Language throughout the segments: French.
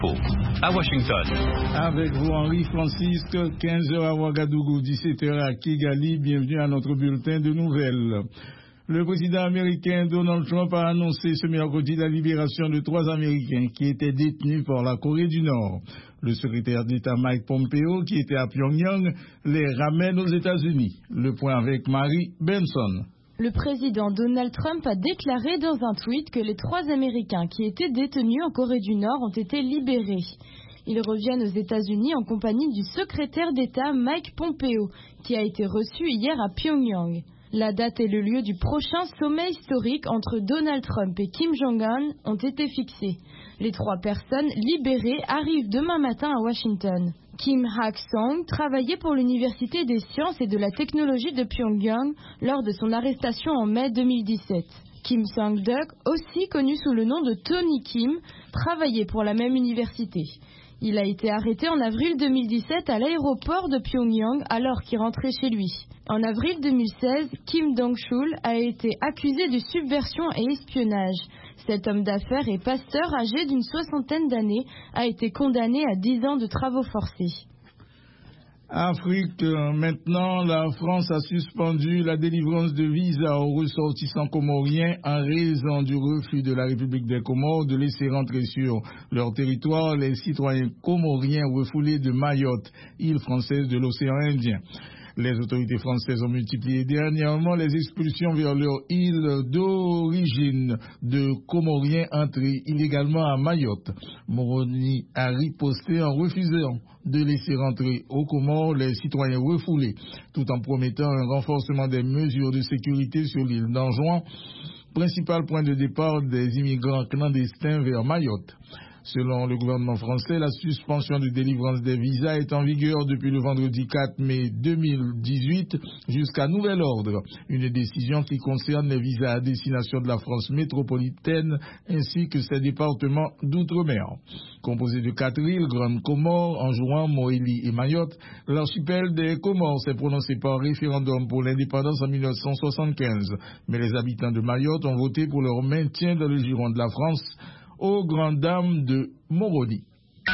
À Washington. Avec vous, Henri Francisque, 15h à Ouagadougou, 17h à Kigali. Bienvenue à notre bulletin de nouvelles. Le président américain Donald Trump a annoncé ce mercredi la libération de 3 Américains qui étaient détenus par la Corée du Nord. Le secrétaire d'État Mike Pompeo, qui était à Pyongyang, les ramène aux États-Unis. Le point avec Marie Benson. Le président Donald Trump a déclaré dans un tweet que les 3 Américains qui étaient détenus en Corée du Nord ont été libérés. Ils reviennent aux États-Unis en compagnie du secrétaire d'État Mike Pompeo, qui a été reçu hier à Pyongyang. La date et le lieu du prochain sommet historique entre Donald Trump et Kim Jong-un ont été fixés. Les 3 personnes libérées arrivent demain matin à Washington. Kim Hak-song travaillait pour l'Université des sciences et de la technologie de Pyongyang lors de son arrestation en mai 2017. Kim Sang-duk, aussi connu sous le nom de Tony Kim, travaillait pour la même université. Il a été arrêté en avril 2017 à l'aéroport de Pyongyang alors qu'il rentrait chez lui. En avril 2016, Kim Dong-chul a été accusé de subversion et espionnage. Cet homme d'affaires et pasteur âgé d'une 60aine d'années a été condamné à 10 ans de travaux forcés. Afrique, maintenant, la France a suspendu la délivrance de visas aux ressortissants comoriens en raison du refus de la République des Comores de laisser rentrer sur leur territoire les citoyens comoriens refoulés de Mayotte, île française de l'océan Indien. Les autorités françaises ont multiplié dernièrement les expulsions vers leur île d'origine de Comoriens entrés illégalement à Mayotte. Moroni a riposté en refusant de laisser rentrer aux Comores les citoyens refoulés, tout en promettant un renforcement des mesures de sécurité sur l'île d'Anjouan, principal point de départ des immigrants clandestins vers Mayotte. Selon le gouvernement français, la suspension de délivrance des visas est en vigueur depuis le vendredi 4 mai 2018 jusqu'à nouvel ordre. Une décision qui concerne les visas à destination de la France métropolitaine ainsi que ses départements d'outre-mer. Composé de 4 îles, Grande Comore, Anjouan, Moélie et Mayotte, l'archipel des Comores s'est prononcé par référendum pour l'indépendance en 1975. Mais les habitants de Mayotte ont voté pour leur maintien dans le giron de la France, aux grandes dames de Moroni.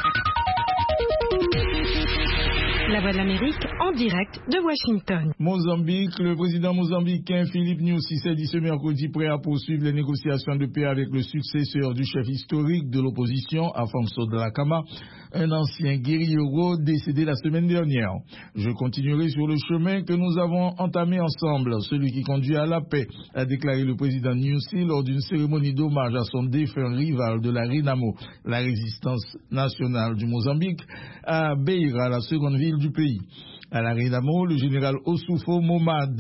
La Voix de l'Amérique en direct de Washington. Mozambique, le président mozambicain Philippe Nyusi s'est dit ce mercredi prêt à poursuivre les négociations de paix avec le successeur du chef historique de l'opposition, Afonso Dhlakama, un ancien guerriero décédé la semaine dernière. Je continuerai sur le chemin que nous avons entamé ensemble, celui qui conduit à la paix, a déclaré le président Nyusi lors d'une cérémonie d'hommage à son défunt rival de la Renamo, la résistance nationale du Mozambique, à Beira, la seconde ville du pays. À la Renamo, le général Oussoufo Momad,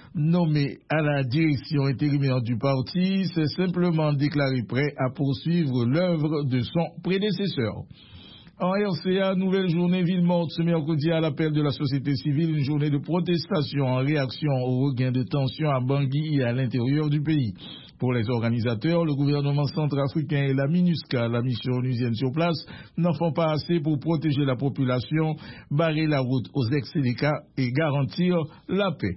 nommé à la direction intérimaire du parti, s'est simplement déclaré prêt à poursuivre l'œuvre de son prédécesseur. En RCA, nouvelle journée ville morte ce mercredi à l'appel de la société civile, une journée de protestation en réaction au regain de tension à Bangui et à l'intérieur du pays. Pour les organisateurs, le gouvernement centrafricain et la MINUSCA, la mission onusienne sur place, n'en font pas assez pour protéger la population, barrer la route aux ex-sédicats et garantir la paix.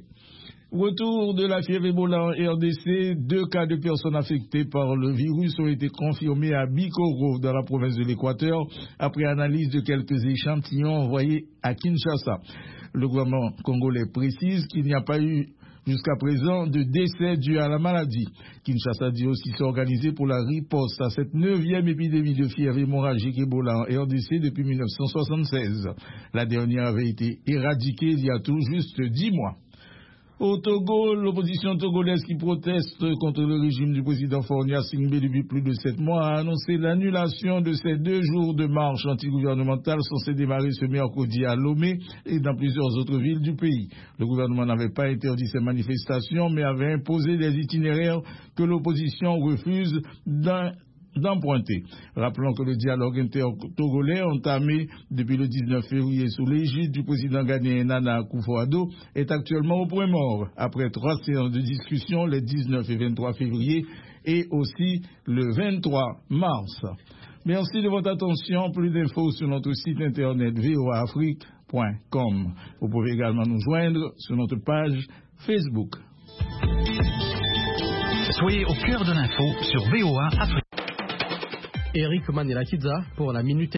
Retour de la fièvre Ebola en RDC, 2 cas de personnes affectées par le virus ont été confirmés à Bikoro, dans la province de l'Équateur, après analyse de quelques échantillons envoyés à Kinshasa. Le gouvernement congolais précise qu'il n'y a pas eu jusqu'à présent de décès dû à la maladie. Kinshasa dit aussi s'organiser pour la riposte à cette 9e épidémie de fièvre hémorragique Ebola en RDC depuis 1976. La dernière avait été éradiquée il y a tout juste 10 mois. Au Togo, l'opposition togolaise qui proteste contre le régime du président Faure Gnassingbé depuis plus de 7 mois a annoncé l'annulation de ces 2 jours de marche antigouvernementale censés démarrer ce mercredi à Lomé et dans plusieurs autres villes du pays. Le gouvernement n'avait pas interdit ces manifestations mais avait imposé des itinéraires que l'opposition refuse d'emprunter. Rappelons que le dialogue inter-togolais entamé depuis le 19 février sous l'égide du président ghanéen Nana Akufo-Addo est actuellement au point mort après 3 séances de discussion les 19 et 23 février et aussi le 23 mars. Merci de votre attention. Plus d'infos sur notre site internet voaafrique.com. Vous pouvez également nous joindre sur notre page Facebook. Soyez au cœur de l'info sur VOA Afrique. Eric Manelakiza pour la Minute